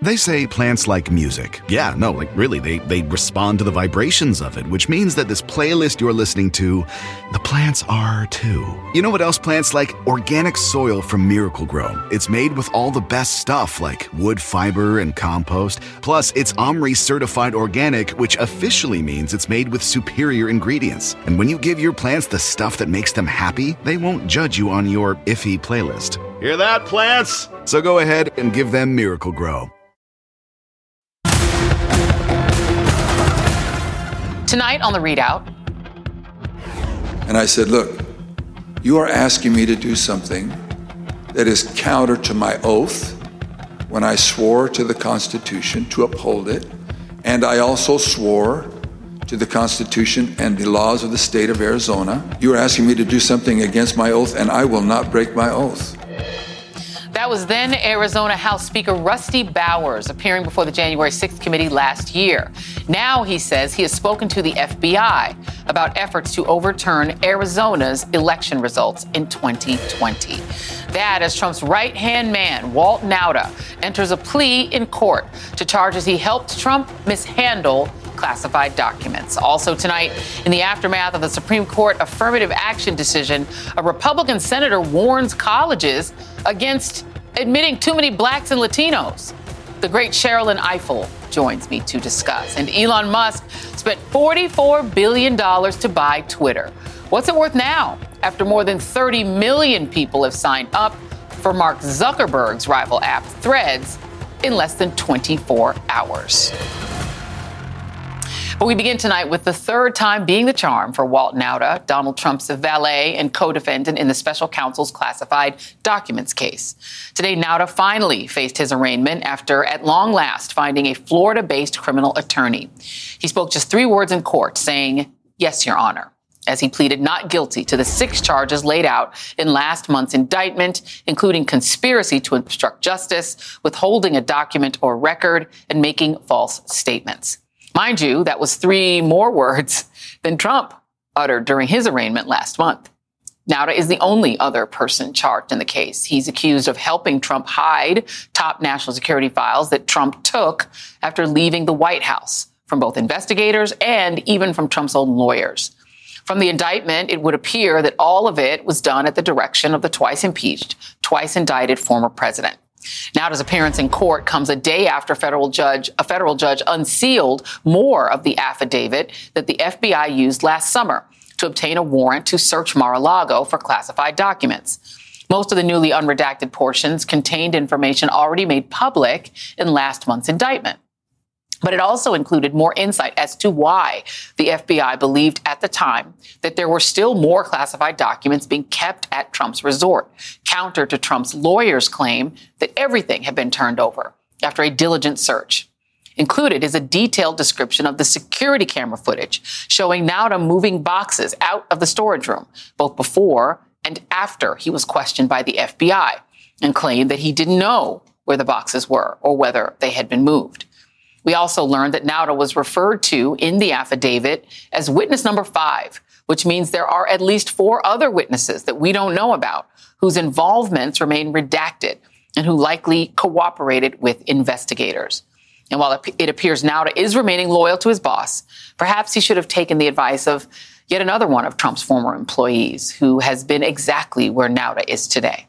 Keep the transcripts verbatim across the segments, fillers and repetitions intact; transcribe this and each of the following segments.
They say plants like music. Yeah, no, like really, they, they respond to the vibrations of it, which means that this playlist you're listening to, the plants are too. You know what else plants like? Organic soil from Miracle Grow. It's made with all the best stuff like wood fiber and compost. Plus, it's OMRI certified organic, which officially means it's made with superior ingredients. And when you give your plants the stuff that makes them happy, they won't judge you on your iffy playlist. Hear that, plants? So go ahead and give them Miracle Grow. Tonight on The ReidOut. And I said, look, you are asking me to do something that is counter to my oath when I swore to the Constitution to uphold it. And I also swore to the Constitution and the laws of the state of Arizona. You are asking me to do something against my oath, and I will not break my oath. That was then Arizona House Speaker Rusty Bowers appearing before the January sixth committee last year. Now he says he has spoken to the F B I about efforts to overturn Arizona's election results in twenty twenty. That as Trump's right-hand man, Walt Nauta, enters a plea in court to charges he helped Trump mishandle classified documents. Also tonight, in the aftermath of the Supreme Court affirmative action decision, a Republican senator warns colleges against admitting too many blacks and Latinos. The great Sherilyn Ifill joins me to discuss. And Elon Musk spent forty-four billion dollars to buy Twitter. What's it worth now after more than thirty million people have signed up for Mark Zuckerberg's rival app Threads in less than twenty-four hours? But we begin tonight with the third time being the charm for Walt Nauta, Donald Trump's valet and co-defendant in the special counsel's classified documents case. Today, Nauta finally faced his arraignment after, at long last, finding a Florida-based criminal attorney. He spoke just three words in court, saying, "Yes, Your Honor," as he pleaded not guilty to the six charges laid out in last month's indictment, including conspiracy to obstruct justice, withholding a document or record, and making false statements. Mind you, that was three more words than Trump uttered during his arraignment last month. Nauta is the only other person charged in the case. He's accused of helping Trump hide top national security files that Trump took after leaving the White House from both investigators and even from Trump's own lawyers. From the indictment, it would appear that all of it was done at the direction of the twice impeached, twice indicted former president. Nauta's appearance in court comes a day after federal judge, a federal judge unsealed more of the affidavit that the F B I used last summer to obtain a warrant to search Mar-a-Lago for classified documents. Most of the newly unredacted portions contained information already made public in last month's indictment. But it also included more insight as to why the F B I believed at the time that there were still more classified documents being kept at Trump's resort, counter to Trump's lawyer's claim that everything had been turned over after a diligent search. Included is a detailed description of the security camera footage showing Nauta moving boxes out of the storage room, both before and after he was questioned by the F B I, and claimed that he didn't know where the boxes were or whether they had been moved. We also learned that Nauta was referred to in the affidavit as witness number five, which means there are at least four other witnesses that we don't know about whose involvements remain redacted and who likely cooperated with investigators. And while it appears Nauta is remaining loyal to his boss, perhaps he should have taken the advice of yet another one of Trump's former employees who has been exactly where Nauta is today.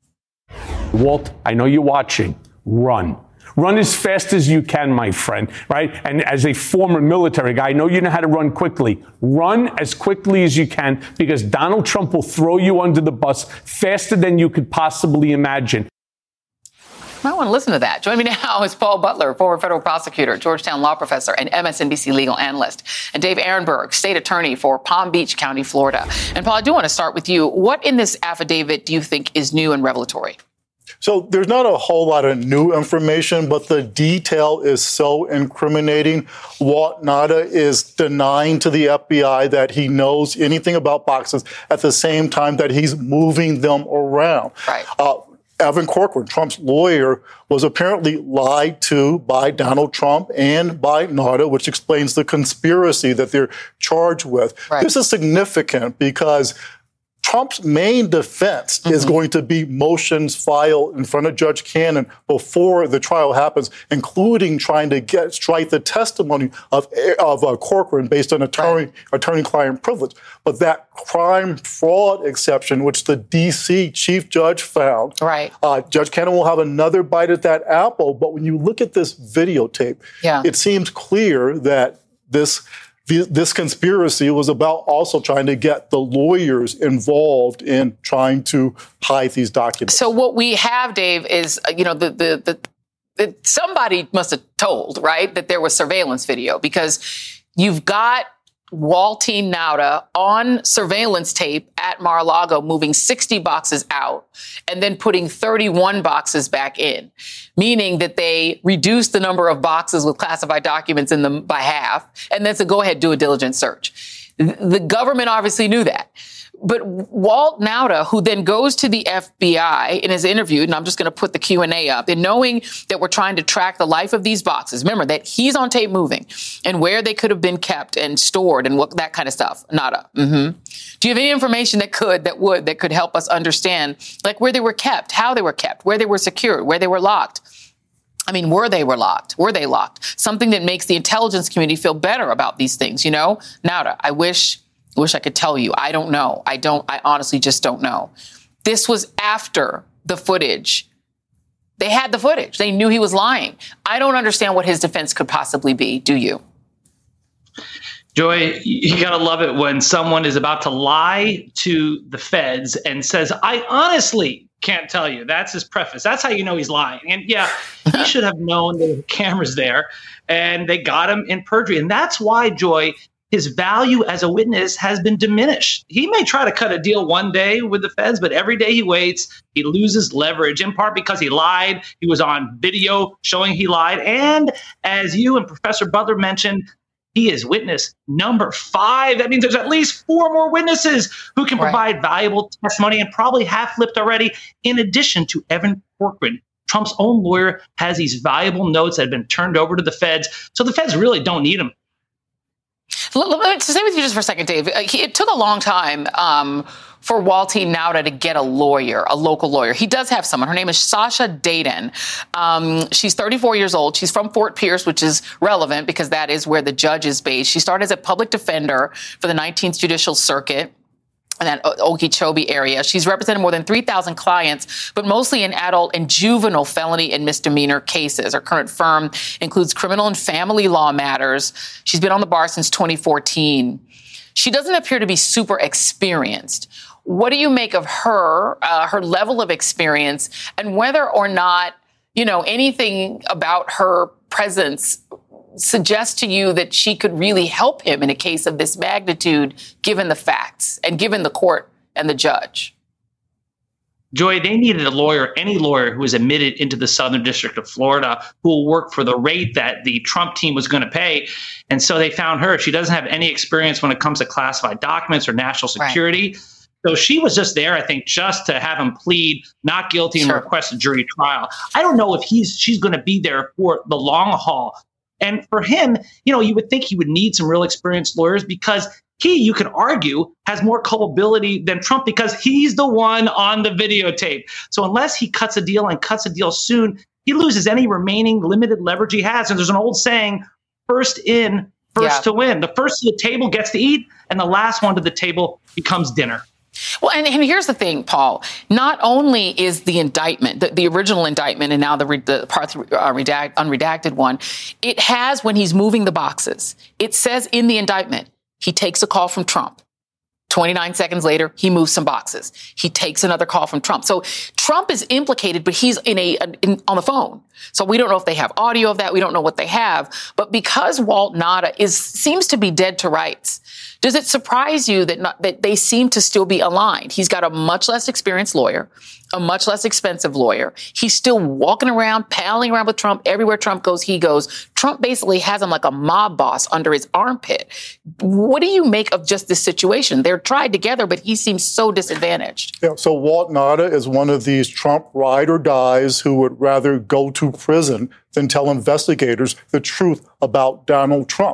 Walt, I know you're watching. Run. Run as fast as you can, my friend, right? And as a former military guy, I know you know how to run quickly. Run as quickly as you can because Donald Trump will throw you under the bus faster than you could possibly imagine. I want to listen to that. Join me now is Paul Butler, former federal prosecutor, Georgetown law professor, and M S N B C legal analyst, and Dave Ehrenberg, state attorney for Palm Beach County, Florida. And Paul, I do want to start with you. What in this affidavit do you think is new and revelatory? So there's not a whole lot of new information, but the detail is so incriminating. Walt Nauta is denying to the F B I that he knows anything about boxes at the same time that he's moving them around. Right. Uh, Evan Corcoran, Trump's lawyer, was apparently lied to by Donald Trump and by Nauta, which explains the conspiracy that they're charged with. Right. This is significant because Trump's main defense mm-hmm. is going to be motions filed in front of Judge Cannon before the trial happens, including trying to get strike the testimony of of uh, Corcoran based on attorney right. attorney-client privilege. But that crime fraud exception, which the D C chief judge found, right. uh, Judge Cannon will have another bite at that apple. But when you look at this videotape, yeah. it seems clear that this. This conspiracy was about also trying to get the lawyers involved in trying to hide these documents. So what we have, Dave, is, you know, the, the, the, the somebody must have told, right, that there was surveillance video, because you've got Waltine Nauta on surveillance tape at Mar-a-Lago moving sixty boxes out and then putting thirty-one boxes back in, meaning that they reduced the number of boxes with classified documents in them by half and then said, go ahead, do a diligent search. The government obviously knew that. But Walt Nauta, who then goes to the F B I and is interviewed, and I'm just going to put the Q and A up, and knowing that we're trying to track the life of these boxes, remember that he's on tape moving and where they could have been kept and stored and what that kind of stuff. Nauta. Mm-hmm. Do you have any information that could, that would, that could help us understand, like where they were kept, how they were kept, where they were secured, where they were locked? I mean, were they were locked? Were they locked? Something that makes the intelligence community feel better about these things, you know? Nauta, I wish... Wish I could tell you. I don't know. I don't, I honestly just don't know. This was after the footage. They had the footage. They knew he was lying. I don't understand what his defense could possibly be. Do you? Joy, you gotta love it when someone is about to lie to the feds and says, I honestly can't tell you. That's his preface. That's how you know he's lying. And yeah, he should have known there were cameras there and they got him in perjury. And that's why, Joy, his value as a witness has been diminished. He may try to cut a deal one day with the feds, but every day he waits, he loses leverage, in part because he lied. He was on video showing he lied. And as you and Professor Butler mentioned, he is witness number five. That means there's at least four more witnesses who can provide right. valuable testimony and probably have flipped already, in addition to Evan Corcoran. Trump's own lawyer has these valuable notes that have been turned over to the feds. So the feds really don't need him. Let me stay with you just for a second, Dave. It took a long time um, for Waltine Nauta to get a lawyer, a local lawyer. He does have someone. Her name is Sasha Dayton. Um, she's thirty-four years old. She's from Fort Pierce, which is relevant because that is where the judge is based. She started as a public defender for the nineteenth Judicial Circuit in that Okeechobee area. She's represented more than three thousand clients, but mostly in adult and juvenile felony and misdemeanor cases. Her current firm includes criminal and family law matters. She's been on the bar since twenty fourteen. She doesn't appear to be super experienced. What do you make of her, uh, her level of experience, and whether or not, you know, anything about her presence suggest to you that she could really help him in a case of this magnitude, given the facts and given the court and the judge? Joy, they needed a lawyer, any lawyer who was admitted into the Southern District of Florida, who will work for the rate that the Trump team was going to pay. And so they found her. She doesn't have any experience when it comes to classified documents or national security. Right. So she was just there, I think, just to have him plead not guilty and sure. request a jury trial. I don't know if he's she's going to be there for the long haul. And for him, you know, you would think he would need some real experienced lawyers because he, you could argue, has more culpability than Trump because he's the one on the videotape. So unless he cuts a deal and cuts a deal soon, he loses any remaining limited leverage he has. And there's an old saying, first in, first yeah. to win. The first to the table gets to eat, and the last one to the table becomes dinner. Well, and, and here's the thing, Paul. Not only is the indictment, the, the original indictment, and now the, the part uh, redact, unredacted one, it has, when he's moving the boxes, it says in the indictment, he takes a call from Trump. twenty-nine seconds later, he moves some boxes. He takes another call from Trump. So Trump is implicated, but he's in a in, on the phone. So we don't know if they have audio of that. We don't know what they have. But because Walt Nauta is seems to be dead to rights, does it surprise you that not, that they seem to still be aligned? He's got a much less experienced lawyer, a much less expensive lawyer. He's still walking around, palling around with Trump. Everywhere Trump goes, he goes. Trump basically has him like a mob boss under his armpit. What do you make of just this situation? They're tried together, but he seems so disadvantaged. Yeah, so Walt Nauta is one of these Trump ride or dies who would rather go to prison than tell investigators the truth about Donald Trump.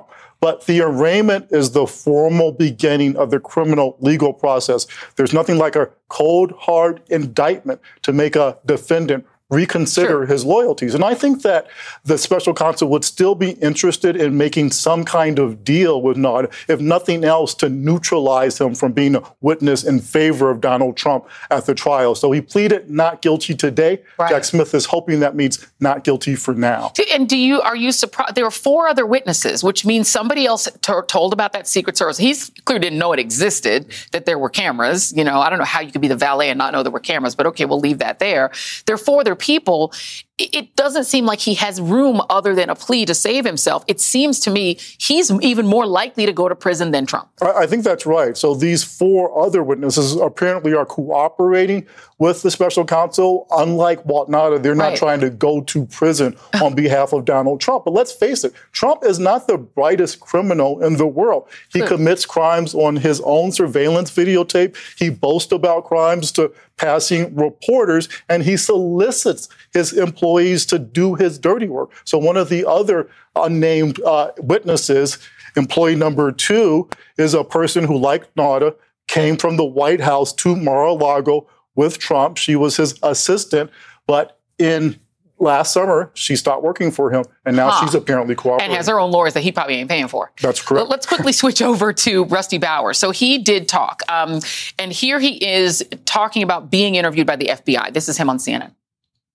But the arraignment is the formal beginning of the criminal legal process. There's nothing like a cold, hard indictment to make a defendant reconsider sure. his loyalties. And I think that the special counsel would still be interested in making some kind of deal with Nauta, if nothing else, to neutralize him from being a witness in favor of Donald Trump at the trial. So he pleaded not guilty today. Right. Jack Smith is hoping that means not guilty for now. And do you are you surprised? There were four other witnesses, which means somebody else t- told about that Secret Service. He clearly didn't know it existed, that there were cameras. You know, I don't know how you could be the valet and not know there were cameras, but okay, we'll leave that there. There are four other people. It doesn't seem like he has room other than a plea to save himself. It seems to me he's even more likely to go to prison than Trump. I think that's right. So these four other witnesses apparently are cooperating with the special counsel. Unlike Walt Nauta, they're not right. trying to go to prison on behalf of Donald Trump. But let's face it, Trump is not the brightest criminal in the world. He Good. commits crimes on his own surveillance videotape. He boasts about crimes to passing reporters, and he solicits his employees to do his dirty work. So one of the other unnamed uh, witnesses, employee number two, is a person who, like Nauta, came from the White House to Mar-a-Lago with Trump. She was his assistant, but in last summer, she stopped working for him, and now huh. she's apparently cooperating. And has her own lawyers that he probably ain't paying for. That's correct. Let's quickly switch over to Rusty Bowers. So he did talk, um, and here he is talking about being interviewed by the F B I. This is him on C N N.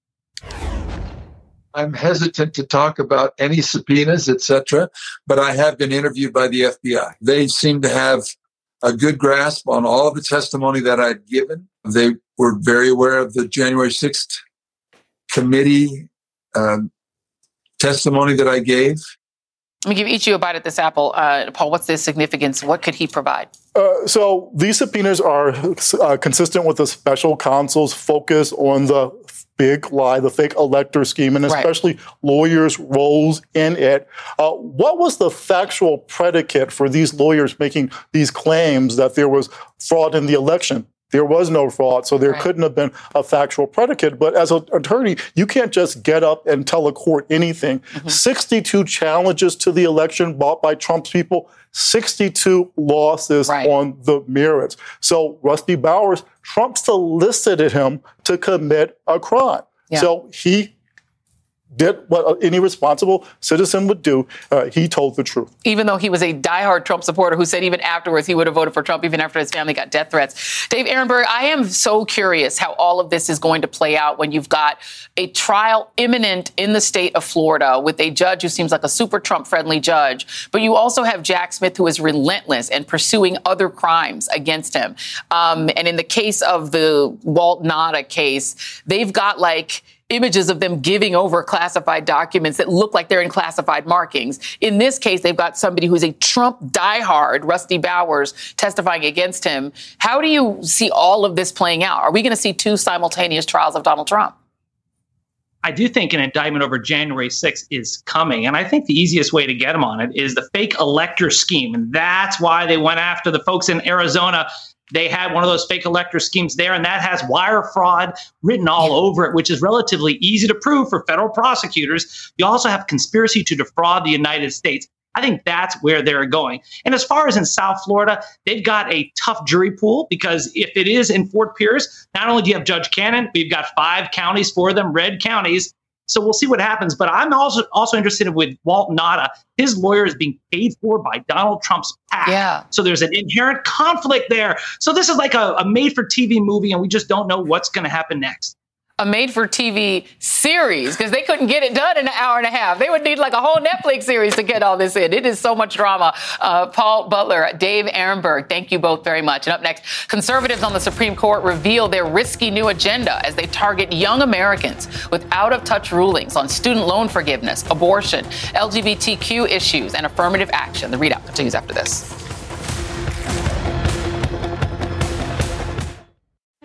I'm hesitant to talk about any subpoenas, et cetera, but I have been interviewed by the F B I. They seem to have a good grasp on all of the testimony that I'd given. They were very aware of the January sixth committee um, testimony that I gave. Let me give each of you a bite at this apple. Uh, Paul, what's the significance? What could he provide? Uh, so these subpoenas are uh, consistent with the special counsel's focus on the big lie, the fake elector scheme, and especially right. lawyers' roles in it. Uh, what was the factual predicate for these lawyers making these claims that there was fraud in the election? There was no fraud, so there right. couldn't have been a factual predicate. But as an attorney, you can't just get up and tell a court anything. Mm-hmm. sixty-two challenges to the election brought by Trump's people, sixty-two losses right. on the merits. So Rusty Bowers, Trump solicited him to commit a crime. Yeah. So he did what any responsible citizen would do. Uh, he told the truth. Even though he was a diehard Trump supporter who said even afterwards he would have voted for Trump even after his family got death threats. Dave Ehrenberg, I am so curious how all of this is going to play out when you've got a trial imminent in the state of Florida with a judge who seems like a super Trump-friendly judge. But you also have Jack Smith, who is relentless and pursuing other crimes against him. Um, and in the case of the Walt Nauta case, they've got like images of them giving over classified documents that look like they're in classified markings. In this case, they've got somebody who's a Trump diehard, Rusty Bowers, testifying against him. How do you see all of this playing out? Are we going to see two simultaneous trials of Donald Trump? I do think an indictment over January sixth is coming. And I think the easiest way to get him on it is the fake elector scheme. And that's why they went after the folks in Arizona. They had one of those fake elector schemes there, and that has wire fraud written all over it, which is relatively easy to prove for federal prosecutors. You also have conspiracy to defraud the United States. I think that's where they're going. And as far as in South Florida, they've got a tough jury pool because if it is in Fort Pierce, not only do you have Judge Cannon, but you've got five counties for them, red counties. So we'll see what happens. But I'm also also interested with Walt Nauta. His lawyer is being paid for by Donald Trump's PAC. Yeah. So there's an inherent conflict there. So this is like a, a made-for-T V movie, and we just don't know what's going to happen next. A made-for-T V series, because they couldn't get it done in an hour and a half. They would need like a whole Netflix series to get all this in. It is so much drama. Uh, Paul Butler, Dave Ehrenberg, thank you both very much. And up next, conservatives on the Supreme Court reveal their risky new agenda as they target young Americans with out-of-touch rulings on student loan forgiveness, abortion, L G B T Q issues, and affirmative action. The readout continues after this.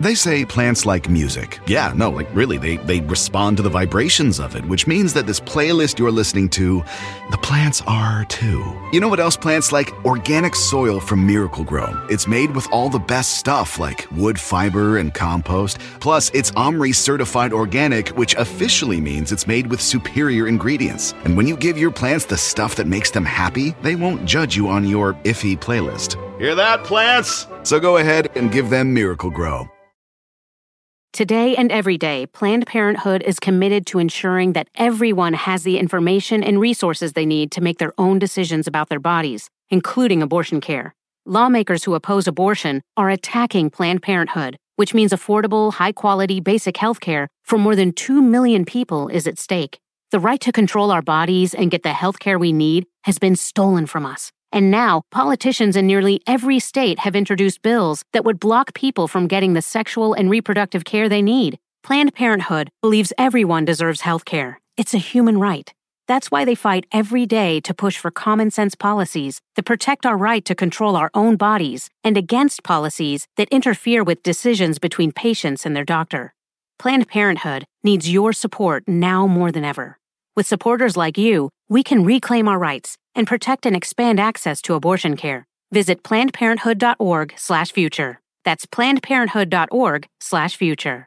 They say plants like music. Yeah, no, like really, they, they respond to the vibrations of it, which means that this playlist you're listening to, the plants are too. You know what else plants like? Organic soil from Miracle Grow. It's made with all the best stuff like wood fiber and compost. Plus, it's OMRI certified organic, which officially means it's made with superior ingredients. And when you give your plants the stuff that makes them happy, they won't judge you on your iffy playlist. Hear that, plants? So go ahead and give them Miracle Grow. Today and every day, Planned Parenthood is committed to ensuring that everyone has the information and resources they need to make their own decisions about their bodies, including abortion care. Lawmakers who oppose abortion are attacking Planned Parenthood, which means affordable, high-quality, basic health care for more than two million people is at stake. The right to control our bodies and get the health care we need has been stolen from us. And now, politicians in nearly every state have introduced bills that would block people from getting the sexual and reproductive care they need. Planned Parenthood believes everyone deserves health care. It's a human right. That's why they fight every day to push for common-sense policies that protect our right to control our own bodies and against policies that interfere with decisions between patients and their doctor. Planned Parenthood needs your support now more than ever. With supporters like you, we can reclaim our rights and protect and expand access to abortion care. Visit plannedparenthood.org slash future. That's plannedparenthood.org slash future.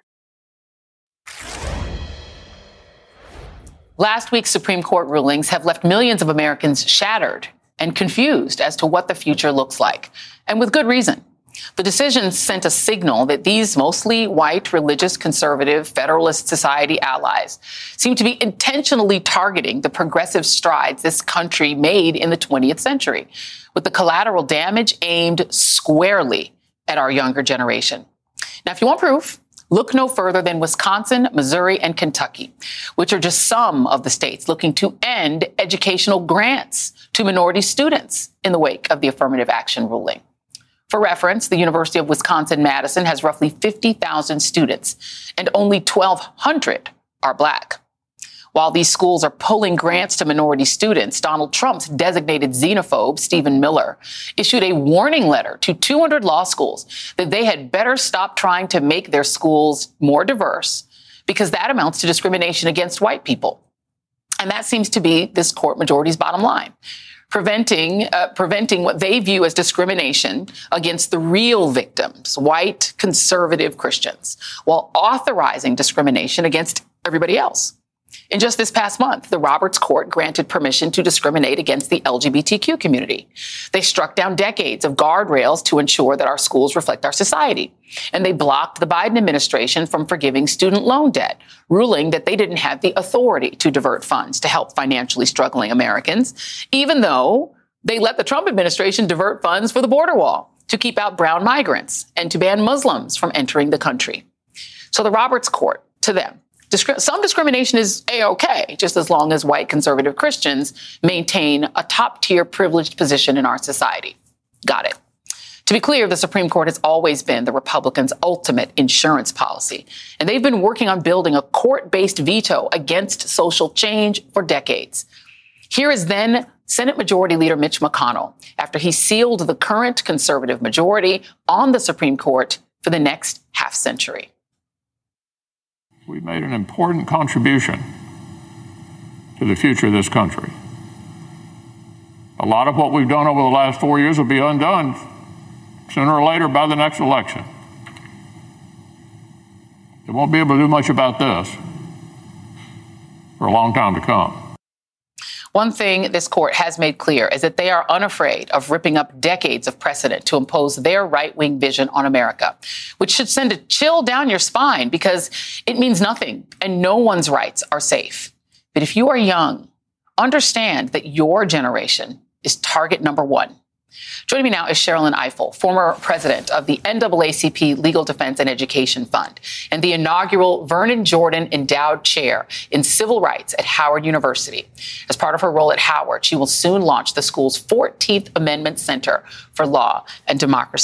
Last week's Supreme Court rulings have left millions of Americans shattered and confused as to what the future looks like, and with good reason. The decisions sent a signal that these mostly white, religious, conservative, Federalist Society allies seem to be intentionally targeting the progressive strides this country made in the twentieth century, with the collateral damage aimed squarely at our younger generation. Now, if you want proof, look no further than Wisconsin, Missouri, and Kentucky, which are just some of the states looking to end educational grants to minority students in the wake of the affirmative action ruling. For reference, the University of Wisconsin-Madison has roughly fifty thousand students, and only twelve hundred are Black. While these schools are pulling grants to minority students, Donald Trump's designated xenophobe, Stephen Miller, issued a warning letter to two hundred law schools that they had better stop trying to make their schools more diverse, because that amounts to discrimination against white people. And that seems to be this court majority's bottom line. Preventing, uh, preventing what they view as discrimination against the real victims, white, conservative Christians, while authorizing discrimination against everybody else. In just this past month, the Roberts Court granted permission to discriminate against the L G B T Q community. They struck down decades of guardrails to ensure that our schools reflect our society. And they blocked the Biden administration from forgiving student loan debt, ruling that they didn't have the authority to divert funds to help financially struggling Americans, even though they let the Trump administration divert funds for the border wall to keep out brown migrants and to ban Muslims from entering the country. So the Roberts Court, to them, Discri- some discrimination is A-OK, just as long as white conservative Christians maintain a top-tier privileged position in our society. Got it. To be clear, the Supreme Court has always been the Republicans' ultimate insurance policy, and they've been working on building a court-based veto against social change for decades. Here is then Senate Majority Leader Mitch McConnell after he sealed the current conservative majority on the Supreme Court for the next half century. We've made an important contribution to the future of this country. A lot of what we've done over the last four years will be undone sooner or later by the next election. They won't be able to do much about this for a long time to come. One thing this court has made clear is that they are unafraid of ripping up decades of precedent to impose their right-wing vision on America, which should send a chill down your spine because it means nothing and no one's rights are safe. But if you are young, understand that your generation is target number one. Joining me now is Sherrilyn Ifill, former president of the N double A C P Legal Defense and Education Fund and the inaugural Vernon Jordan Endowed Chair in Civil Rights at Howard University. As part of her role at Howard, she will soon launch the school's fourteenth Amendment Center for Law and Democracy.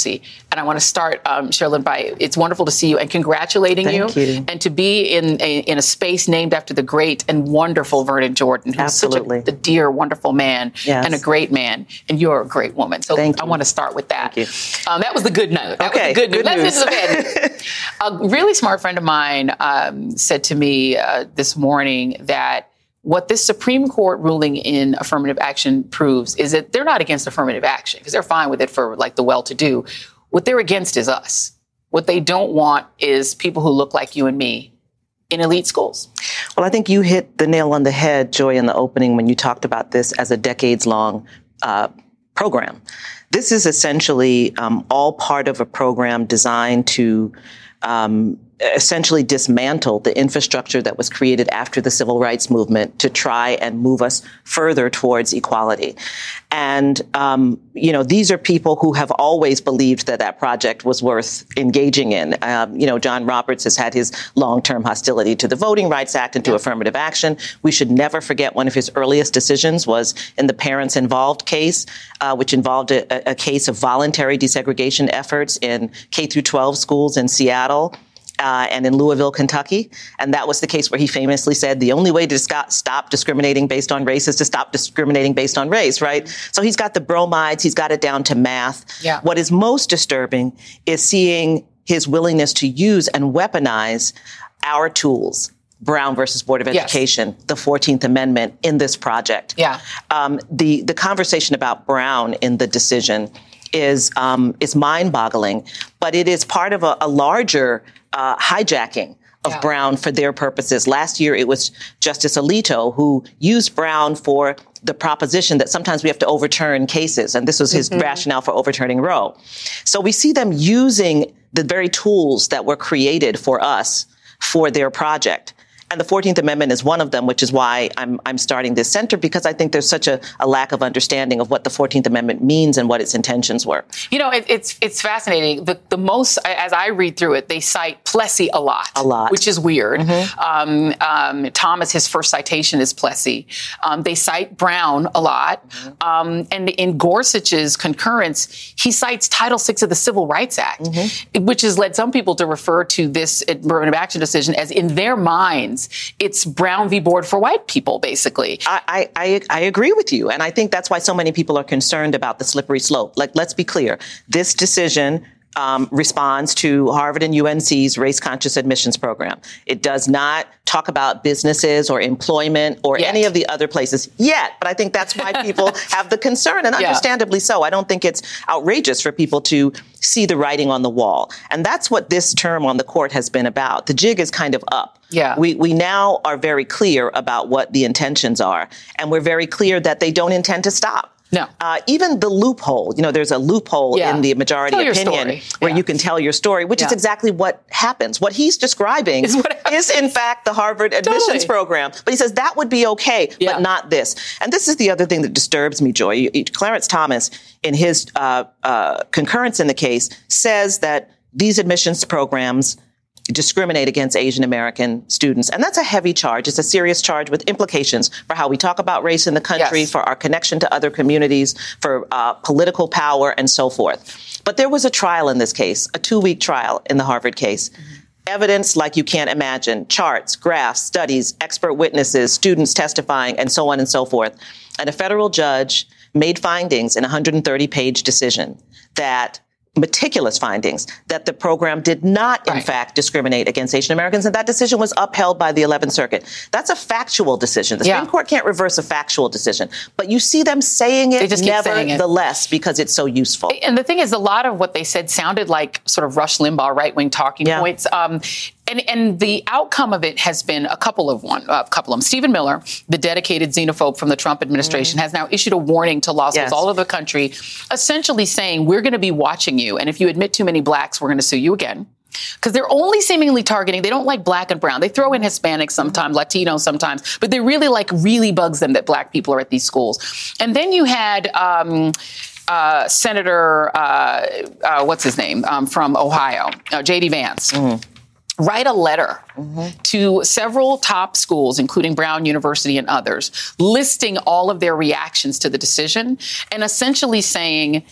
And I want to start, um, Sherilyn, by it's wonderful to see you and congratulating Thank you, you. and to be in a, in a space named after the great and wonderful Vernon Jordan, who's Absolutely. such a, a dear, wonderful man Yes. and a great man. And you're a great woman. So Thank I you. want to start with that. Thank you. Um, that was the good note. That Okay, was the good, good news. news. Let's get to the bad news. A really smart friend of mine um, said to me uh, this morning that what this Supreme Court ruling in affirmative action proves is that they're not against affirmative action because they're fine with it for like the well-to-do. What they're against is us. What they don't want is people who look like you and me in elite schools. Well, I think you hit the nail on the head, Joy, in the opening when you talked about this as a decades-long uh, program. This is essentially um, all part of a program designed to um, essentially dismantle the infrastructure that was created after the civil rights movement to try and move us further towards equality. And, um, you know, these are people who have always believed that that project was worth engaging in. Um, you know, John Roberts has had his long-term hostility to the Voting Rights Act and to affirmative action. We should never forget one of his earliest decisions was in the parents involved case, uh, which involved a, a case of voluntary desegregation efforts in K through twelve schools in Seattle. Uh, and in Louisville, Kentucky. And that was the case where he famously said the only way to stop discriminating based on race is to stop discriminating based on race, right? So he's got the bromides, he's got it down to math. Yeah. What is most disturbing is seeing his willingness to use and weaponize our tools. Brown versus Board of Education, yes. The fourteenth Amendment in this project. Yeah. Um, the, the conversation about Brown in the decision is, um, is mind-boggling, but it is part of a, a larger Uh, hijacking of yeah. Brown for their purposes. Last year, it was Justice Alito who used Brown for the proposition that sometimes we have to overturn cases. And this was his mm-hmm. rationale for overturning Roe. So we see them using the very tools that were created for us for their project. And the fourteenth Amendment is one of them, which is why I'm I'm starting this center, because I think there's such a, a lack of understanding of what the fourteenth Amendment means and what its intentions were. You know, it, it's it's fascinating. The the most, as I read through it, they cite Plessy a lot. A lot. Which is weird. Mm-hmm. Um, um, Thomas, his first citation is Plessy. Um, they cite Brown a lot. Mm-hmm. Um, and in Gorsuch's concurrence, he cites Title six of the Civil Rights Act, mm-hmm. which has led some people to refer to this affirmative action decision as, in their minds, it's Brown v. Board for white people, basically. I, I, I agree with you. And I think that's why so many people are concerned about the slippery slope. Like, let's be clear. This decision um, responds to Harvard and U N C's race-conscious admissions program. It does not talk about businesses or employment or Yet. any of the other places yet. But I think that's why people have the concern, and understandably yeah. so. I don't think it's outrageous for people to see the writing on the wall. And that's what this term on the court has been about. The jig is kind of up. Yeah. We we now are very clear about what the intentions are, and we're very clear that they don't intend to stop. No. Uh, even the loophole, you know, there's a loophole yeah. in the majority tell opinion where yeah. you can tell your story, which yeah. is exactly what happens. What he's describing is, what is in fact, the Harvard admissions totally. program. But he says that would be okay, yeah. but not this. And this is the other thing that disturbs me, Joy. Clarence Thomas, in his uh, uh, concurrence in the case, says that these admissions programs discriminate against Asian American students. And that's a heavy charge. It's a serious charge with implications for how we talk about race in the country, yes. for our connection to other communities, for uh, political power, and so forth. But there was a trial in this case, a two-week trial in the Harvard case. Mm-hmm. Evidence like you can't imagine, charts, graphs, studies, expert witnesses, students testifying, and so on and so forth. And a federal judge made findings in a one hundred thirty page decision that meticulous findings that the program did not, in right. fact, discriminate against Asian Americans. And that decision was upheld by the eleventh Circuit. That's a factual decision. The yeah. Supreme Court can't reverse a factual decision. But you see them saying it nevertheless because it's so useful. And the thing is, a lot of what they said sounded like sort of Rush Limbaugh right-wing talking yeah. points. Um, And, and the outcome of it has been a couple of one, a couple of them. Stephen Miller, the dedicated xenophobe from the Trump administration, mm. has now issued a warning to law schools yes. all over the country, essentially saying, we're going to be watching you. And if you admit too many blacks, we're going to sue you again. Because they're only seemingly targeting, they don't like black and brown. They throw in Hispanics sometimes, Latino sometimes, but they really like, really bugs them that black people are at these schools. And then you had um, uh, Senator, uh, uh, what's his name, um, from Ohio, uh, J D Vance. Mm. Write a letter mm-hmm. to several top schools, including Brown University and others, listing all of their reactions to the decision and essentially saying,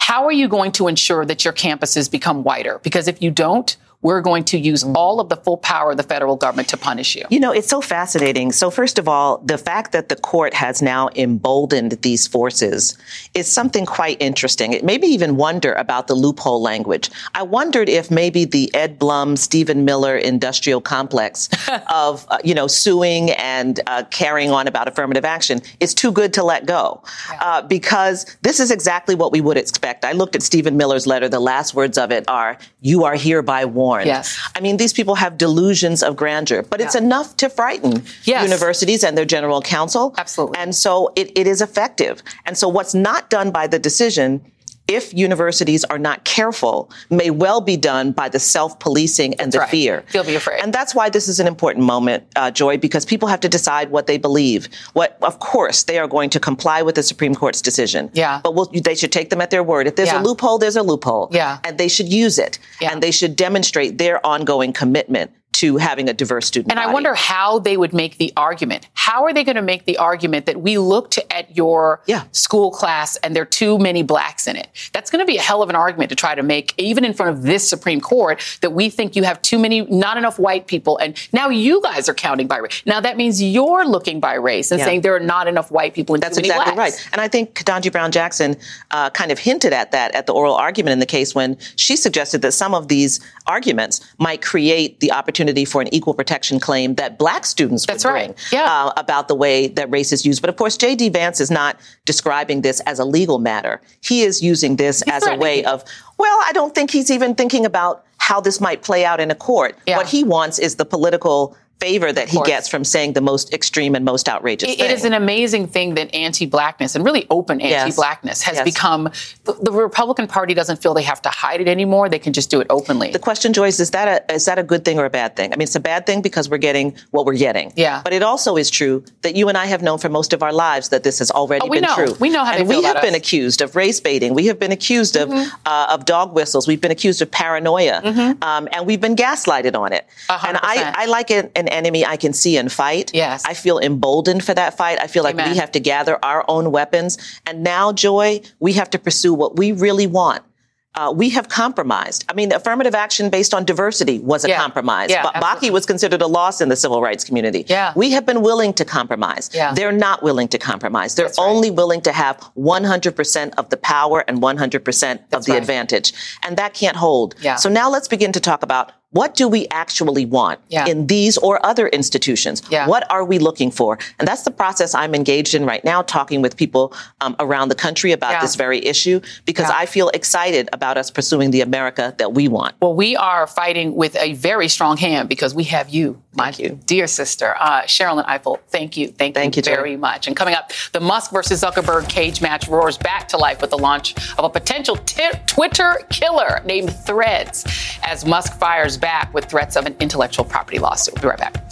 how are you going to ensure that your campuses become whiter? Because if you don't, we're going to use all of the full power of the federal government to punish you. You know, it's so fascinating. So first of all, the fact that the court has now emboldened these forces is something quite interesting. It made me even wonder about the loophole language. I wondered if maybe the Ed Blum, Stephen Miller industrial complex of, uh, you know, suing and uh, carrying on about affirmative action is too good to let go. Yeah. Uh, because this is exactly what we would expect. I looked at Stephen Miller's letter. The last words of it are, "You are hereby warned." Yes. I mean, these people have delusions of grandeur, but yeah. it's enough to frighten yes. universities and their general counsel. Absolutely. And so it, it is effective. And so what's not done by the decision, if universities are not careful, may well be done by the self-policing and that's the right. fear. They'll be afraid. And that's why this is an important moment, uh, Joy, because people have to decide what they believe. What, of course, they are going to comply with the Supreme Court's decision. Yeah. But we'll, they should take them at their word. If there's yeah. a loophole, there's a loophole. Yeah. And they should use it. Yeah. And they should demonstrate their ongoing commitment to having a diverse student And body. I wonder how they would make the argument. How are they going to make the argument that we looked at your yeah. school class and there are too many blacks in it? That's going to be a hell of an argument to try to make, even in front of this Supreme Court, that we think you have too many, not enough white people. And now you guys are counting by race. Now that means you're looking by race and yeah. saying there are not enough white people and That's too many exactly blacks. right. And I think Ketanji Brown Jackson uh, kind of hinted at that at the oral argument in the case when she suggested that some of these arguments might create the opportunity for an equal protection claim that black students That's would right. bring yeah. uh, about the way that race is used. But of course, J D. Vance is not describing this as a legal matter. He is using this He's as a way of, well, I don't think he's even thinking about how this might play out in a court. Yeah. What he wants is the political favor that he gets from saying the most extreme and most outrageous it, thing. It is an amazing thing that anti-blackness and really open anti-blackness yes. has yes. become, the, the Republican Party doesn't feel they have to hide it anymore. They can just do it openly. The question, Joyce, is that a, is that a good thing or a bad thing? I mean, it's a bad thing because we're getting what we're getting. Yeah. But it also is true that you and I have known for most of our lives that this has already oh, we been know. true. We know how and they feel we have about been us. accused of race baiting. We have been accused mm-hmm. of uh, of dog whistles. We've been accused of paranoia. Mm-hmm. Um, and we've been gaslighted on it. one hundred percent. And I, I like an, an enemy I can see and fight. Yes. I feel emboldened for that fight. I feel like Amen. we have to gather our own weapons. And now, Joy, we have to pursue what we really want. Uh, we have compromised. I mean, affirmative action based on diversity was a yeah. compromise. Yeah, but absolutely. Bakke was considered a loss in the civil rights community. Yeah. We have been willing to compromise. Yeah. They're not willing to compromise. They're That's right. only willing to have one hundred percent of the power and one hundred percent of That's the right. advantage. And that can't hold. Yeah. So now let's begin to talk about what do we actually want yeah. in these or other institutions? Yeah. What are we looking for? And that's the process I'm engaged in right now, talking with people um, around the country about yeah. this very issue, because yeah. I feel excited about us pursuing the America that we want. Well, we are fighting with a very strong hand because we have you, my Thank you. dear sister. Uh, Sherrilyn Ifill, thank you. Thank, Thank you, you very much. And coming up, the Musk versus Zuckerberg cage match roars back to life with the launch of a potential t- Twitter killer named Threads as Musk fires back with threats of an intellectual property lawsuit. We'll be right back.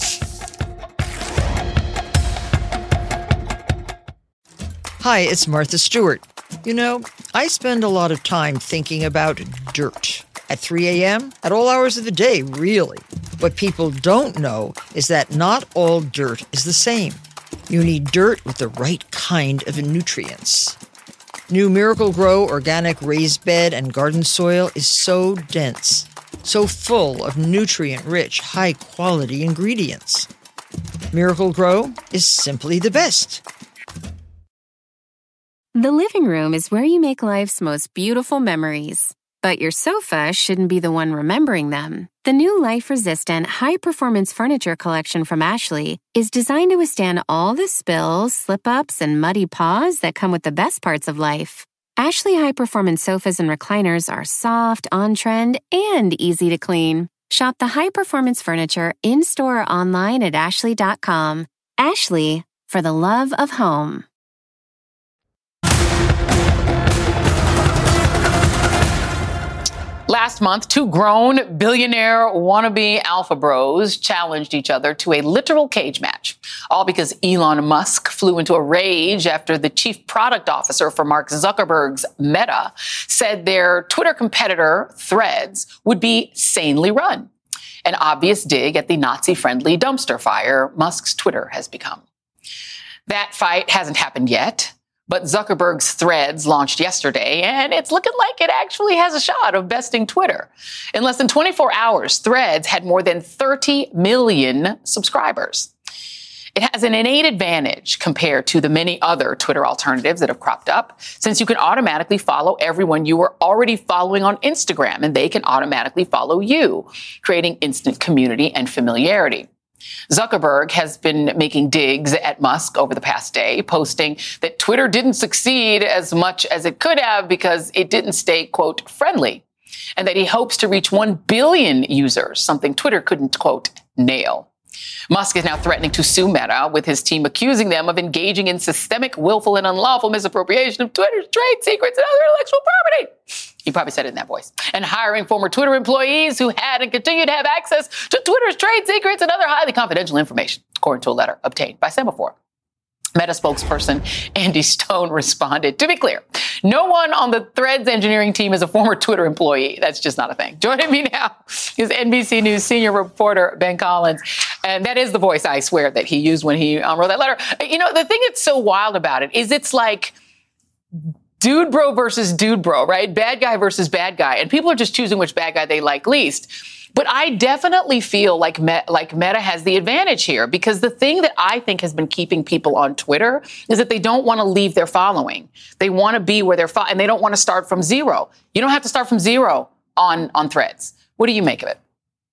Hi, it's Martha Stewart. You know, I spend a lot of time thinking about dirt. At three a.m., at all hours of the day, really. What people don't know is that not all dirt is the same. You need dirt with the right kind of nutrients. New Miracle Grow organic raised bed and garden soil is so dense, so full of nutrient-rich, high-quality ingredients. Miracle Grow is simply the best. The living room is where you make life's most beautiful memories. But your sofa shouldn't be the one remembering them. The new life-resistant, high-performance furniture collection from Ashley is designed to withstand all the spills, slip-ups, and muddy paws that come with the best parts of life. Ashley high-performance sofas and recliners are soft, on-trend, and easy to clean. Shop the high-performance furniture in-store or online at ashley dot com. Ashley, for the love of home. Last month, two grown billionaire wannabe alpha bros challenged each other to a literal cage match, all because Elon Musk flew into a rage after the chief product officer for Mark Zuckerberg's Meta said their Twitter competitor, Threads, would be sanely run. An obvious dig at the Nazi-friendly dumpster fire Musk's Twitter has become. That fight hasn't happened yet, But Zuckerberg's Threads launched yesterday, and it's looking like it actually has a shot of besting Twitter. In less than twenty-four hours, Threads had more than thirty million subscribers. It has an innate advantage compared to the many other Twitter alternatives that have cropped up, since you can automatically follow everyone you were already following on Instagram, and they can automatically follow you, creating instant community and familiarity. Zuckerberg has been making digs at Musk over the past day, posting that Twitter didn't succeed as much as it could have because it didn't stay, quote, friendly, and that he hopes to reach one billion users, something Twitter couldn't, quote, nail. Musk is now threatening to sue Meta, with his team accusing them of engaging in systemic, willful, and unlawful misappropriation of Twitter's trade secrets and other intellectual property. He probably said it in that voice. And hiring former Twitter employees who had and continue to have access to Twitter's trade secrets and other highly confidential information, according to a letter obtained by Semaphore. Meta spokesperson Andy Stone responded, to be clear, no one on the Threads engineering team is a former Twitter employee. That's just not a thing. Joining me now is N B C News senior reporter Ben Collins. And that is the voice, I swear, that he used when he um, wrote that letter. You know, the thing that's so wild about it is it's like dude bro versus dude bro, right? Bad guy versus bad guy. And people are just choosing which bad guy they like least. But I definitely feel like Meta, like Meta has the advantage here, because the thing that I think has been keeping people on Twitter is that they don't want to leave their following. They want to be where they're fo- and they don't want to start from zero. You don't have to start from zero on, on Threads. What do you make of it?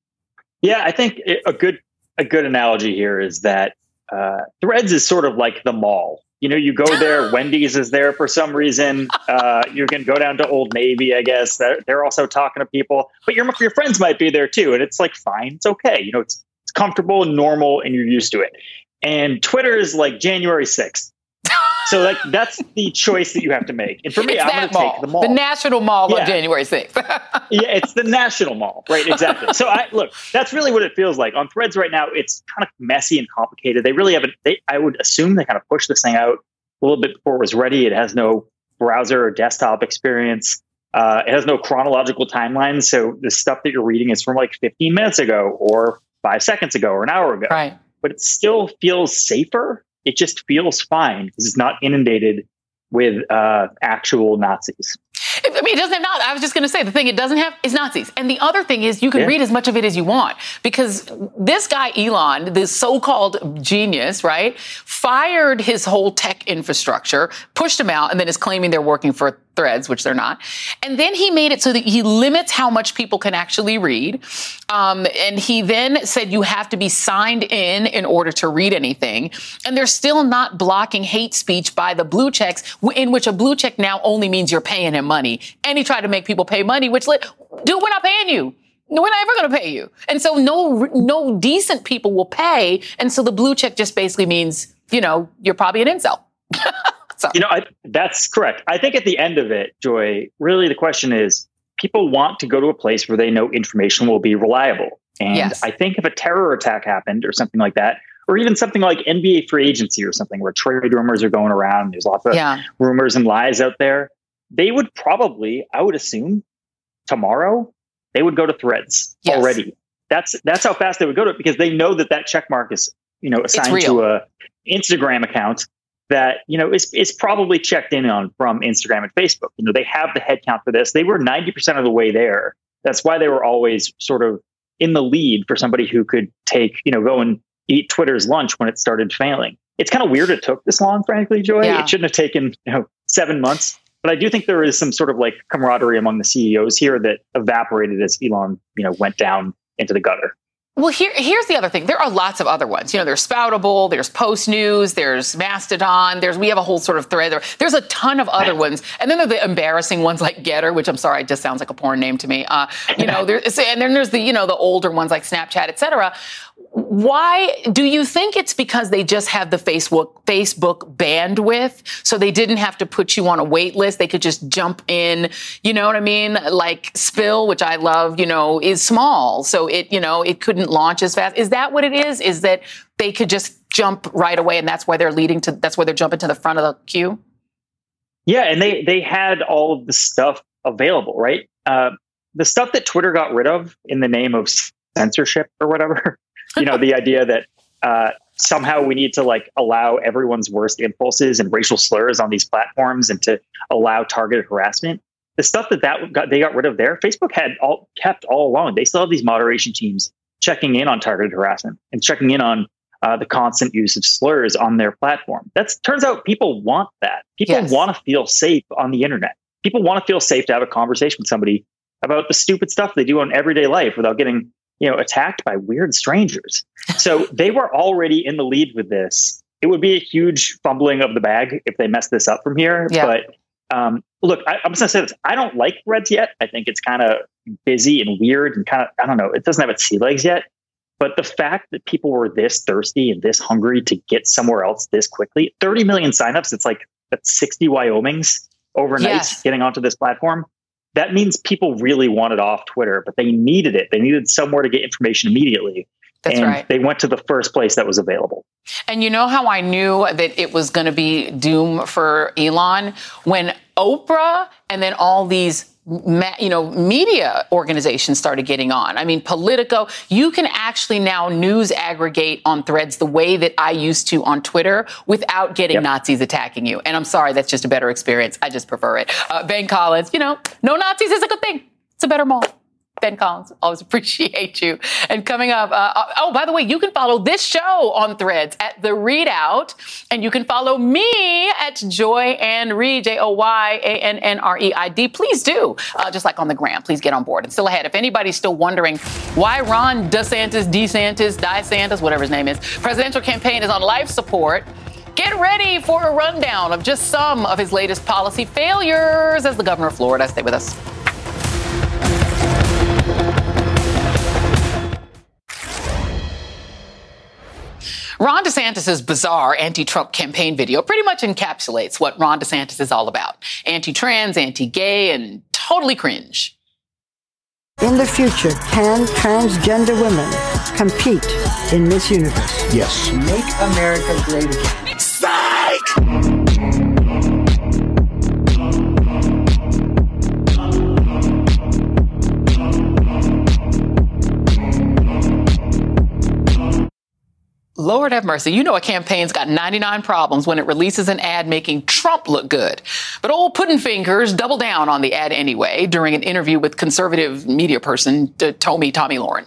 Yeah, I think a good a good analogy here is that uh, Threads is sort of like the mall. You know, you go there, Wendy's is there for some reason. Uh, you can go down to Old Navy, I guess. They're, they're also talking to people, but your your friends might be there too. And it's like, fine, it's okay. You know, it's, it's comfortable and normal and you're used to it. And Twitter is like January sixth. So like that's the choice that you have to make. And for me, it's I'm going to take the mall. The National Mall yeah. on January sixth. Yeah, it's the National Mall, right? Exactly. So I look, that's really what it feels like. On Threads right now, it's kind of messy and complicated. They really haven't, they, I would assume they kind of pushed this thing out a little bit before it was ready. It has no browser or desktop experience. Uh, it has no chronological timeline. So the stuff that you're reading is from like fifteen minutes ago or five seconds ago or an hour ago. Right. But it still feels safer. It just feels fine because it's not inundated with uh, actual Nazis. I mean, it doesn't have not. I was just going to say the thing it doesn't have is Nazis. And the other thing is you can yeah. read as much of it as you want, because this guy, Elon, this so-called genius, right, fired his whole tech infrastructure, pushed him out, and then is claiming they're working for Threads, which they're not. And then he made it so that he limits how much people can actually read. Um, and he then said you have to be signed in in order to read anything. And they're still not blocking hate speech by the blue checks, in which a blue check now only means you're paying him money. And he tried to make people pay money, which, dude, we're not paying you. We're not ever going to pay you. And so no, no decent people will pay. And so the blue check just basically means, you know, you're probably an incel. So. You know, I, that's correct. I think at the end of it, Joy, really the question is, people want to go to a place where they know information will be reliable. And yes. I think if a terror attack happened or something like that, or even something like N B A free agency or something where trade rumors are going around, there's lots of yeah. rumors and lies out there, they would probably, I would assume, tomorrow, they would go to Threads yes. already. That's that's how fast they would go to it, because they know that that check mark is, you know, assigned to a Instagram account that, you know, is, is probably checked in on from Instagram and Facebook. You know, they have the headcount for this. They were ninety percent of the way there. That's why they were always sort of in the lead for somebody who could take, you know, go and eat Twitter's lunch when it started failing. It's kind of weird it took this long, frankly, Joy. Yeah. It shouldn't have taken, you know, seven months. But I do think there is some sort of like camaraderie among the C E Os here that evaporated as Elon, you know, went down into the gutter. Well, here, here's the other thing. There are lots of other ones. You know, there's Spoutable, there's Post News, there's Mastodon, there's we have a whole sort of thread there. There's a ton of other ones. And then there are the embarrassing ones like Getter, which I'm sorry, it just sounds like a porn name to me. Uh, you know, there's, and then there's the, you know, the older ones like Snapchat, et cetera. Why do you think it's because they just have the Facebook Facebook bandwidth, so they didn't have to put you on a wait list? They could just jump in, you know what I mean? Like Spill, which I love, you know, is small, so it, you know, it couldn't launch as fast. Is that what it is? Is that they could just jump right away, and that's why they're leading to, that's why they're jumping to the front of the queue? Yeah, and they they had all of the stuff available, right? Uh, the stuff that Twitter got rid of in the name of censorship or whatever. You know, the idea that uh, somehow we need to like allow everyone's worst impulses and racial slurs on these platforms and to allow targeted harassment. The stuff that, that got, they got rid of there, Facebook had all kept all along. They still have these moderation teams checking in on targeted harassment and checking in on uh, the constant use of slurs on their platform. That's turns out people want that. People Yes. want to feel safe on the internet. People want to feel safe to have a conversation with somebody about the stupid stuff they do in everyday life without getting, you know, attacked by weird strangers. So they were already in the lead with this. It would be a huge fumbling of the bag if they mess this up from here. Yeah. But um, look, I, I'm just gonna say this. I don't like Threads yet. I think it's kind of busy and weird and kind of, I don't know, it doesn't have its sea legs yet. But the fact that people were this thirsty and this hungry to get somewhere else this quickly, thirty million signups, it's like that's sixty Wyomings overnight Yes. getting onto this platform. That means people really wanted off Twitter, but they needed it. They needed somewhere to get information immediately. That's and right. they went to the first place that was available. And you know how I knew that it was going to be doom for Elon? When Oprah and then all these Ma- you know, media organizations started getting on. I mean, Politico, you can actually now news aggregate on Threads the way that I used to on Twitter without getting Yep. Nazis attacking you. And I'm sorry, that's just a better experience. I just prefer it. Uh, Ben Collins, you know, no Nazis is a good thing. It's a better mall. Ben Collins, always appreciate you. And coming up, uh, oh, by the way, you can follow this show on Threads at The Readout, and you can follow me at Joy Ann Reid, J O Y A N N R E I D. Please do, uh, just like on the gram. Please get on board. And still ahead, if anybody's still wondering why Ron DeSantis, DeSantis, DeSantis, whatever his name is, presidential campaign is on life support, get ready for a rundown of just some of his latest policy failures as the governor of Florida. Stay with us. Ron DeSantis' bizarre anti-Trump campaign video pretty much encapsulates what Ron DeSantis is all about. Anti-trans, anti-gay, and totally cringe. In the future, can transgender women compete in Miss Universe? Yes. Make America great again. Psych! Lord have mercy. You know a campaign's got ninety-nine problems when it releases an ad making Trump look good. But old Puddin' Fingers doubled down on the ad anyway during an interview with conservative media person Tommy Tommy Lauren.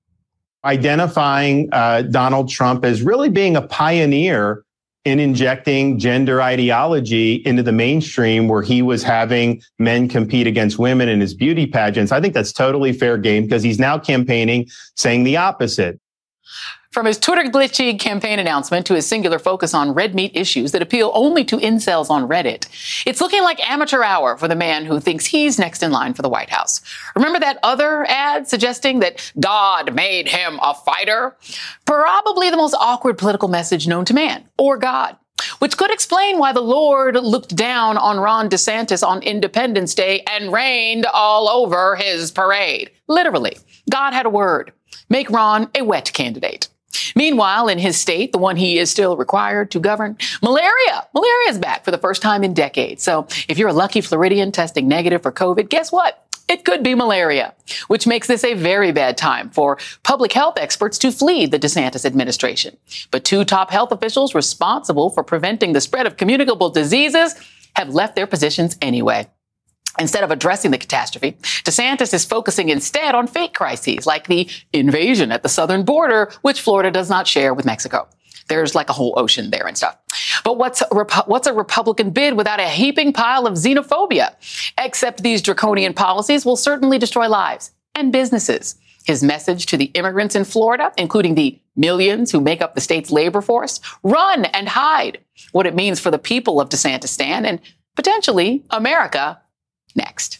Identifying uh, Donald Trump as really being a pioneer in injecting gender ideology into the mainstream where he was having men compete against women in his beauty pageants. I think that's totally fair game because he's now campaigning saying the opposite. From his Twitter glitchy campaign announcement to his singular focus on red meat issues that appeal only to incels on Reddit, it's looking like amateur hour for the man who thinks he's next in line for the White House. Remember that other ad suggesting that God made him a fighter? Probably the most awkward political message known to man, or God, which could explain why the Lord looked down on Ron DeSantis on Independence Day and rained all over his parade. Literally, God had a word. Make Ron a wet candidate. Meanwhile, in his state, the one he is still required to govern, malaria. Malaria is back for the first time in decades. So if you're a lucky Floridian testing negative for COVID, guess what? It could be malaria, which makes this a very bad time for public health experts to flee the DeSantis administration. But two top health officials responsible for preventing the spread of communicable diseases have left their positions anyway. Instead of addressing the catastrophe, DeSantis is focusing instead on fake crises like the invasion at the southern border, which Florida does not share with Mexico. There's like a whole ocean there and stuff. But what's a, Repu- what's a Republican bid without a heaping pile of xenophobia? Except these draconian policies will certainly destroy lives and businesses. His message to the immigrants in Florida, including the millions who make up the state's labor force, run and hide. What it means for the people of DeSantistan and potentially America next.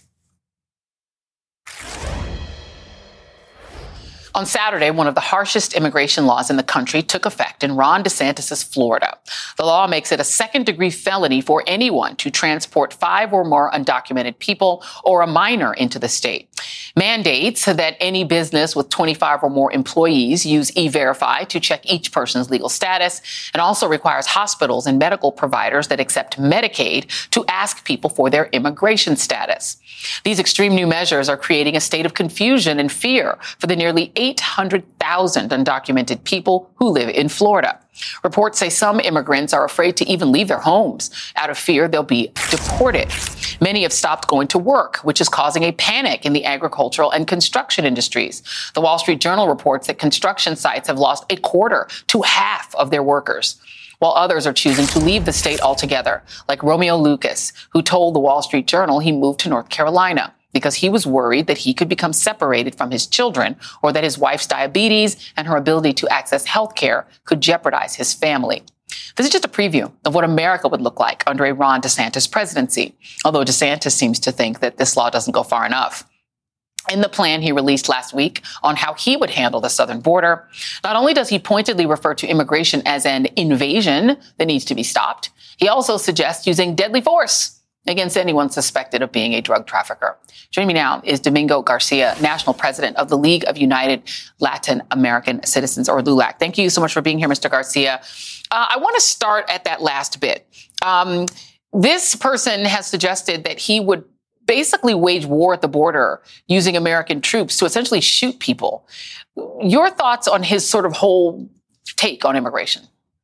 On Saturday, one of the harshest immigration laws in the country took effect in Ron DeSantis' Florida. The law makes it a second-degree felony for anyone to transport five or more undocumented people or a minor into the state. Mandates that any business with twenty-five or more employees use E-Verify to check each person's legal status, and also requires hospitals and medical providers that accept Medicaid to ask people for their immigration status. These extreme new measures are creating a state of confusion and fear for the nearly eight eight hundred thousand undocumented people who live in Florida. Reports say some immigrants are afraid to even leave their homes out of fear they'll be deported. Many have stopped going to work, which is causing a panic in the agricultural and construction industries. The Wall Street Journal reports that construction sites have lost a quarter to half of their workers, while others are choosing to leave the state altogether, like Romeo Lucas, who told the Wall Street Journal he moved to North Carolina because he was worried that he could become separated from his children or that his wife's diabetes and her ability to access health care could jeopardize his family. This is just a preview of what America would look like under a Ron DeSantis presidency, although DeSantis seems to think that this law doesn't go far enough. In the plan he released last week on how he would handle the southern border, not only does he pointedly refer to immigration as an invasion that needs to be stopped, he also suggests using deadly force against anyone suspected of being a drug trafficker. Joining me now is Domingo Garcia, National President of the League of United Latin American Citizens, or LULAC. Thank you so much for being here, Mister Garcia. Uh, I want to start at that last bit. Um, this person has suggested that he would basically wage war at the border using American troops to essentially shoot people. Your thoughts on his sort of whole take on immigration?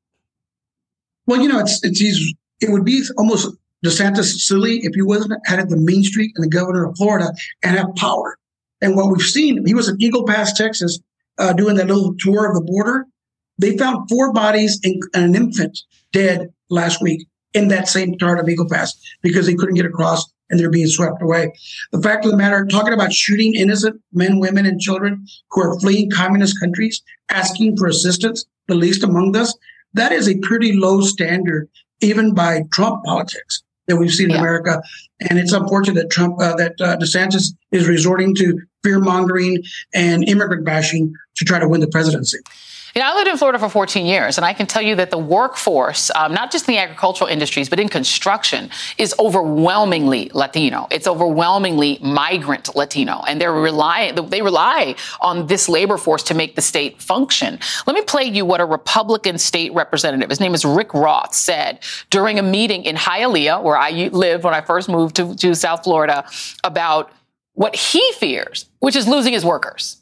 Well, you know, it's it's he's, it would be almost DeSantis silly if he wasn't had the Main Street and the governor of Florida and have power. And what we've seen, he was in Eagle Pass, Texas, uh, doing that little tour of the border. They found four bodies and an infant dead last week in that same part of Eagle Pass because they couldn't get across and they're being swept away. The fact of the matter, talking about shooting innocent men, women, and children who are fleeing communist countries, asking for assistance, the least among us, that is a pretty low standard, even by Trump politics that we've seen in yeah. America. And it's unfortunate that Trump, uh, that uh, DeSantis is resorting to fear mongering and immigrant bashing to try to win the presidency. You know, I lived in Florida for fourteen years, and I can tell you that the workforce, um, not just in the agricultural industries, but in construction, is overwhelmingly Latino. It's overwhelmingly migrant Latino, and they're rely they rely on this labor force to make the state function. Let me play you what a Republican state representative, his name is Rick Roth, said during a meeting in Hialeah, where I lived when I first moved to, to South Florida, about what he fears, which is losing his workers.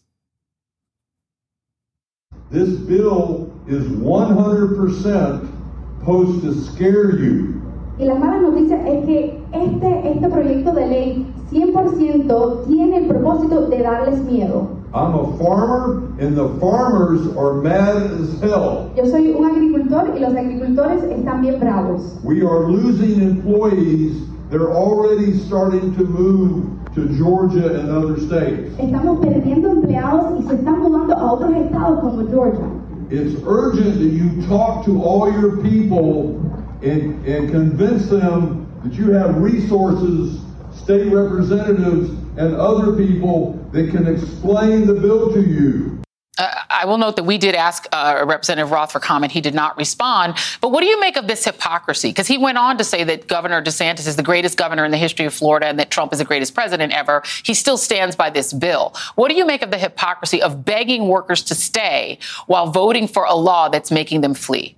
This bill is one hundred percent supposed to scare you. Y la mala noticia es que este, este proyecto de ley cien por ciento tiene el propósito de darles miedo. I'm a farmer and the farmers are mad as hell. Yo soy un agricultor y los agricultores están bien bravos. We are losing employees. They're already starting to move to Georgia and other states. Estamos perdiendo empleados y se están mudando a otros estados como Georgia. It's urgent that you talk to all your people and, and convince them that you have resources, state representatives, and other people that can explain the bill to you. Uh, I will note that we did ask uh, Representative Roth for comment. He did not respond. But what do you make of this hypocrisy? Because he went on to say that Governor DeSantis is the greatest governor in the history of Florida and that Trump is the greatest president ever. He still stands by this bill. What do you make of the hypocrisy of begging workers to stay while voting for a law that's making them flee?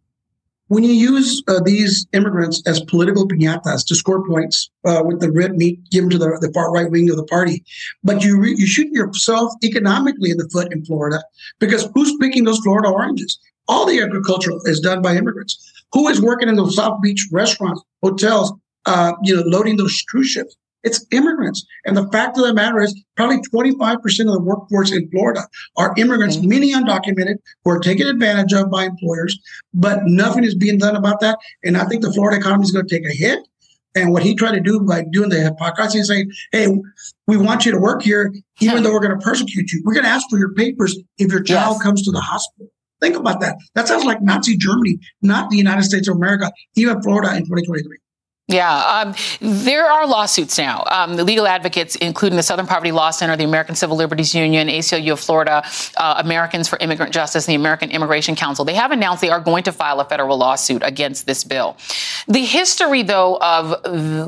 When you use uh, these immigrants as political piñatas to score points uh, with the red meat given to the, the far right wing of the party, but you re- you shoot yourself economically in the foot in Florida, because who's picking those Florida oranges? All the agriculture is done by immigrants. Who is working in those South Beach restaurants, hotels, uh, you know, loading those cruise ships? It's immigrants. And the fact of the matter is probably twenty-five percent of the workforce in Florida are immigrants, mm-hmm. many undocumented, who are taken advantage of by employers, but nothing is being done about that. And I think the Florida economy is going to take a hit. And what he tried to do by doing the hypocrisy and saying, hey, we want you to work here, even yeah. though we're going to persecute you. We're going to ask for your papers if your child yes. comes to the hospital. Think about that. That sounds like Nazi Germany, not the United States of America, even Florida in twenty twenty-three. Yeah, um, there are lawsuits now. Um, the legal advocates, including the Southern Poverty Law Center, the American Civil Liberties Union, A C L U of Florida, uh, Americans for Immigrant Justice, and the American Immigration Council, they have announced they are going to file a federal lawsuit against this bill. The history, though, of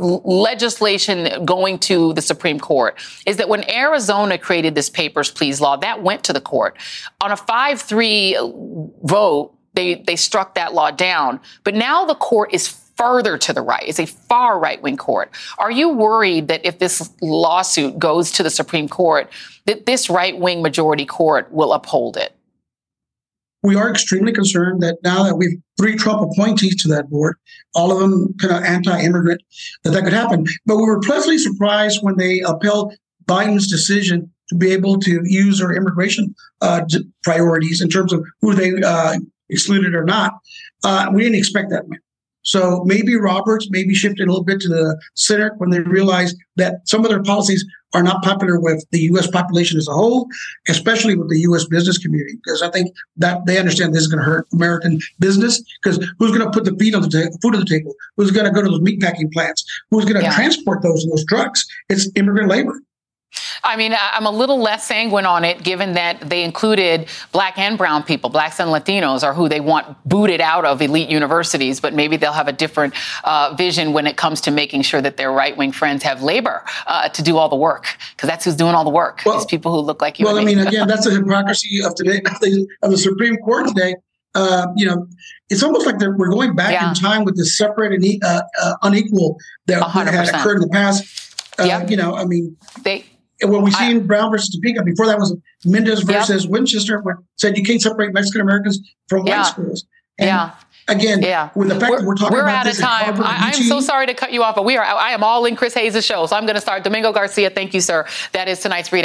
legislation going to the Supreme Court is that when Arizona created this Papers, Please law, that went to the court. On a five three vote, They they struck that law down. But now the court is further to the right. It's a far right-wing court. Are you worried that if this lawsuit goes to the Supreme Court, that this right-wing majority court will uphold it? We are extremely concerned that now that we've three Trump appointees to that board, all of them kind of anti-immigrant, that that could happen. But we were pleasantly surprised when they upheld Biden's decision to be able to use their immigration uh, priorities in terms of who they uh, excluded or not. Uh, we didn't expect that. So maybe Roberts maybe shifted a little bit to the center when they realized that some of their policies are not popular with the U S population as a whole, especially with the U S business community, because I think that they understand this is going to hurt American business, because who's going to put the feed on the ta- food on the table? Who's going to go to those meatpacking plants? Who's going to yeah. transport those in those trucks? It's immigrant labor. I mean, I'm a little less sanguine on it, given that they included black and brown people. Blacks and Latinos are who they want booted out of elite universities, but maybe they'll have a different uh, vision when it comes to making sure that their right-wing friends have labor uh, to do all the work, because that's who's doing all the work. Well, These people who look like you. Well, and I me. mean, again, that's the hypocrisy of today, of the, of the Supreme Court today. Uh, you know, it's almost like we're going back yeah. in time with this separate and uh, uh, unequal that one hundred percent had occurred in the past. Uh, yep. You know, I mean, they. When we seen Brown versus Topeka, before that was Mendez versus yep. Winchester, where said you can't separate Mexican Americans from yeah. white schools. And yeah. Again, yeah. with the fact we're, that we're talking we're about out this of time. I, I'm so sorry to cut you off, but we are. I am all in Chris Hayes' show, so I'm going to start. Domingo Garcia, thank you, sir. That is tonight's ReidOut.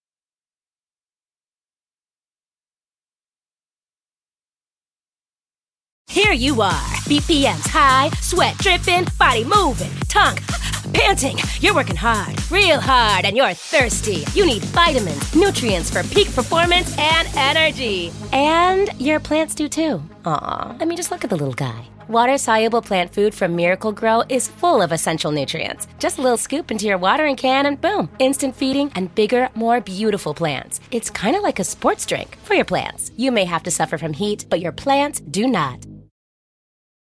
Here you are, B P Ms high, sweat dripping, body moving, tongue panting. You're working hard, real hard, and you're thirsty. You need vitamins, nutrients for peak performance and energy. And your plants do too. Aw, I mean, just look at the little guy. Water-soluble plant food from Miracle Grow is full of essential nutrients. Just a little scoop into your watering can and boom, instant feeding and bigger, more beautiful plants. It's kind of like a sports drink for your plants. You may have to suffer from heat, but your plants do not.